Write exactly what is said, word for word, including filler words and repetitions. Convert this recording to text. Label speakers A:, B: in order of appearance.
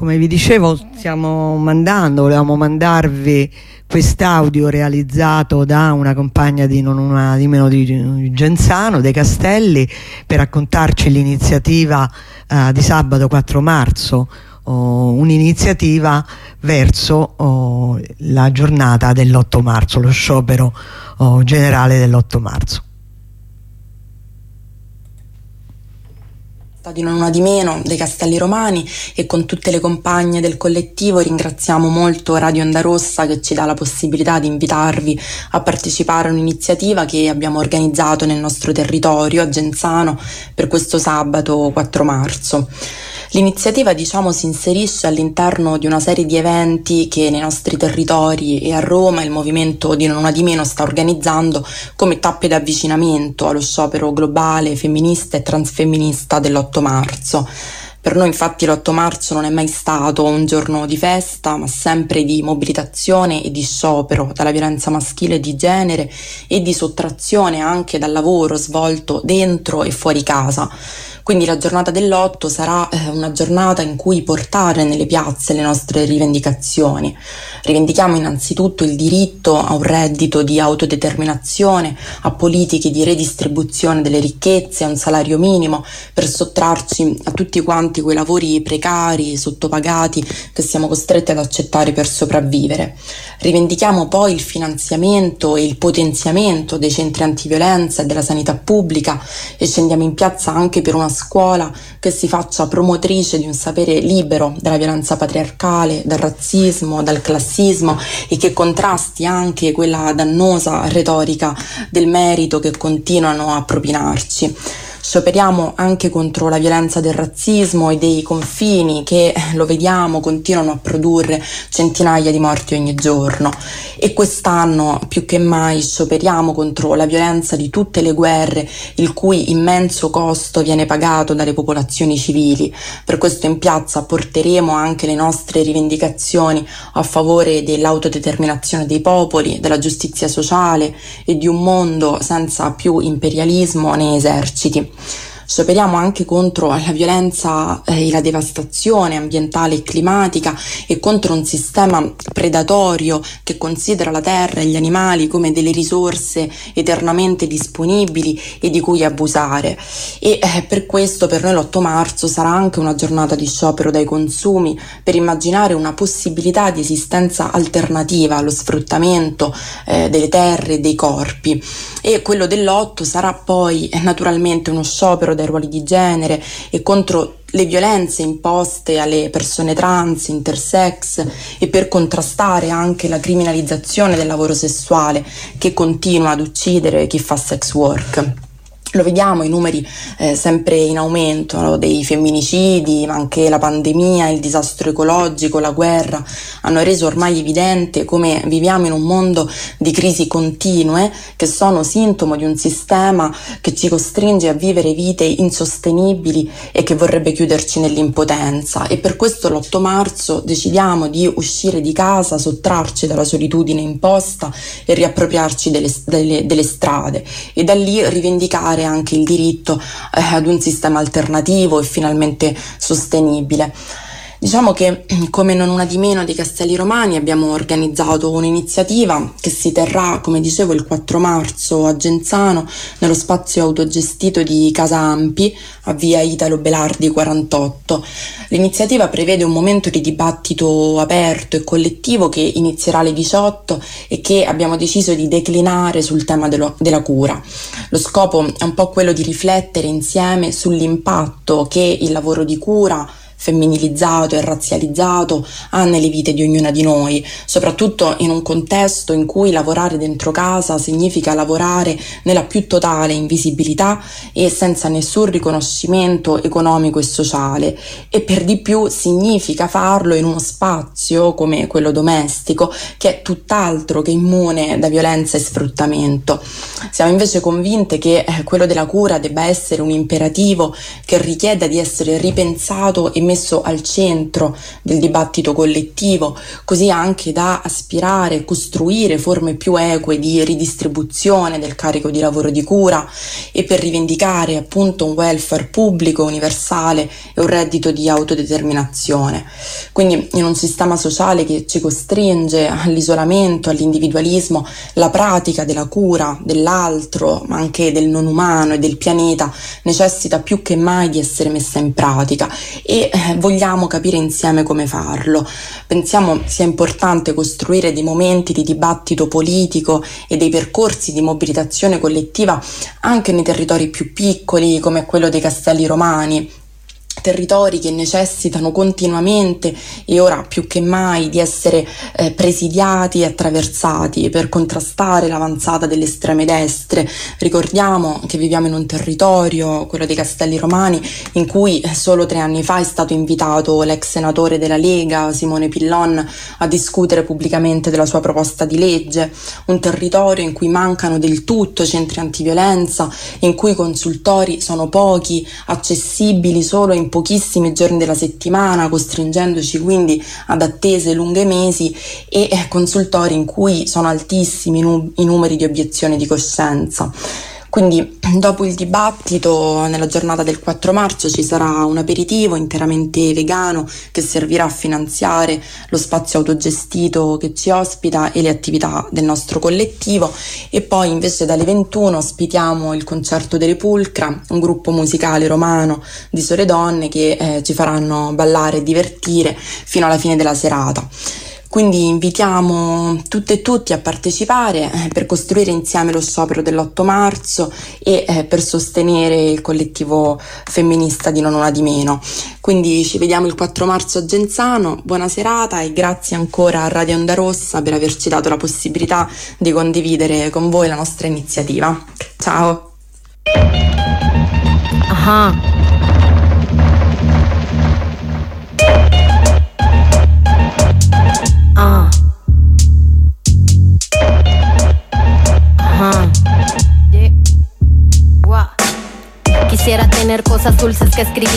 A: come vi dicevo, stiamo mandando, volevamo mandarvi quest'audio realizzato da una compagna di non una di meno di Genzano, dei Castelli, per raccontarci l'iniziativa uh, di sabato quattro marzo, oh, un'iniziativa verso oh, la giornata dell'otto marzo, lo sciopero oh, generale dell'otto marzo.
B: Di non una di meno dei Castelli Romani, e con tutte le compagne del collettivo ringraziamo molto Radio Onda Rossa che ci dà la possibilità di invitarvi a partecipare a un'iniziativa che abbiamo organizzato nel nostro territorio a Genzano per questo sabato quattro marzo. L'iniziativa, diciamo, si inserisce all'interno di una serie di eventi che nei nostri territori e a Roma il movimento di non una di meno sta organizzando come tappe di avvicinamento allo sciopero globale femminista e transfemminista dell'otto marzo. Per noi infatti l'otto marzo non è mai stato un giorno di festa, ma sempre di mobilitazione e di sciopero dalla violenza maschile e di genere e di sottrazione anche dal lavoro svolto dentro e fuori casa. Quindi la giornata dell'otto sarà eh, una giornata in cui portare nelle piazze le nostre rivendicazioni. Rivendichiamo innanzitutto il diritto a un reddito di autodeterminazione, a politiche di redistribuzione delle ricchezze, a un salario minimo, per sottrarci a tutti quanti quei lavori precari, sottopagati che siamo costretti ad accettare per sopravvivere. Rivendichiamo poi il finanziamento e il potenziamento dei centri antiviolenza e della sanità pubblica e scendiamo in piazza anche per una scuola che si faccia promotrice di un sapere libero dalla violenza patriarcale, dal razzismo, dal classismo e che contrasti anche quella dannosa retorica del merito che continuano a propinarci. Scioperiamo anche contro la violenza del razzismo e dei confini che, lo vediamo, continuano a produrre centinaia di morti ogni giorno. E quest'anno più che mai scioperiamo contro la violenza di tutte le guerre, il cui immenso costo viene pagato dalle popolazioni civili. Per questo in piazza porteremo anche le nostre rivendicazioni a favore dell'autodeterminazione dei popoli, della giustizia sociale e di un mondo senza più imperialismo né eserciti. Scioperiamo anche contro la violenza e la devastazione ambientale e climatica e contro un sistema predatorio che considera la terra e gli animali come delle risorse eternamente disponibili e di cui abusare. E eh, per questo per noi l'otto marzo sarà anche una giornata di sciopero dai consumi, per immaginare una possibilità di esistenza alternativa allo sfruttamento eh, delle terre e dei corpi. E quello dell'otto sarà poi eh, naturalmente uno sciopero dai ruoli di genere e contro le violenze imposte alle persone trans, intersex e per contrastare anche la criminalizzazione del lavoro sessuale che continua ad uccidere chi fa sex work. Lo vediamo, i numeri eh, sempre in aumento, no? Dei femminicidi, ma anche la pandemia, il disastro ecologico, la guerra hanno reso ormai evidente come viviamo in un mondo di crisi continue che sono sintomo di un sistema che ci costringe a vivere vite insostenibili e che vorrebbe chiuderci nell'impotenza. E per questo l'otto marzo decidiamo di uscire di casa, sottrarci dalla solitudine imposta e riappropriarci delle, delle, delle strade e da lì rivendicare anche il diritto eh, ad un sistema alternativo e finalmente sostenibile. Diciamo che come non una di meno dei Castelli Romani abbiamo organizzato un'iniziativa che si terrà, come dicevo, il quattro marzo a Genzano nello spazio autogestito di Casa Ampi a via Italo Belardi quarantotto. L'iniziativa prevede un momento di dibattito aperto e collettivo che inizierà alle diciotto e che abbiamo deciso di declinare sul tema dello, della cura. Lo scopo è un po' quello di riflettere insieme sull'impatto che il lavoro di cura femminilizzato e razzializzato ha nelle vite di ognuna di noi, soprattutto in un contesto in cui lavorare dentro casa significa lavorare nella più totale invisibilità e senza nessun riconoscimento economico e sociale, e per di più significa farlo in uno spazio come quello domestico che è tutt'altro che immune da violenza e sfruttamento. Siamo invece convinte che quello della cura debba essere un imperativo che richieda di essere ripensato e messo messo al centro del dibattito collettivo, così anche da aspirare e costruire forme più eque di ridistribuzione del carico di lavoro di cura e per rivendicare appunto un welfare pubblico, universale e un reddito di autodeterminazione. Quindi in un sistema sociale che ci costringe all'isolamento, all'individualismo, la pratica della cura dell'altro, ma anche del non umano e del pianeta, necessita più che mai di essere messa in pratica e eh, vogliamo capire insieme come farlo. Pensiamo sia importante costruire dei momenti di dibattito politico e dei percorsi di mobilitazione collettiva anche nei territori più piccoli come quello dei Castelli Romani, territori che necessitano continuamente e ora più che mai di essere eh, presidiati e attraversati per contrastare l'avanzata delle estreme destre. Ricordiamo che viviamo in un territorio, quello dei Castelli Romani, in cui solo tre anni fa è stato invitato l'ex senatore della Lega Simone Pillon a discutere pubblicamente della sua proposta di legge, un territorio in cui mancano del tutto centri antiviolenza, in cui i consultori sono pochi, accessibili solo in pochissimi giorni della settimana, costringendoci quindi ad attese lunghe mesi e consultori in cui sono altissimi i numeri di obiezioni di coscienza. Quindi dopo il dibattito nella giornata del quattro marzo ci sarà un aperitivo interamente vegano che servirà a finanziare lo spazio autogestito che ci ospita e le attività del nostro collettivo e poi invece dalle ventuno ospitiamo il concerto delle Pulcra, un gruppo musicale romano di sole donne che eh, ci faranno ballare e divertire fino alla fine della serata. Quindi invitiamo tutte e tutti a partecipare eh, per costruire insieme lo sciopero dell'otto marzo e eh, per sostenere il collettivo femminista di Non Una Di Meno. Quindi ci vediamo il quattro marzo a Genzano, buona serata e grazie ancora a Radio Onda Rossa per averci dato la possibilità di condividere con voi la nostra iniziativa. Ciao!
C: Aha. Ah. Ajá. Yeah. Wow. Quisiera tener cosas dulces que escribir.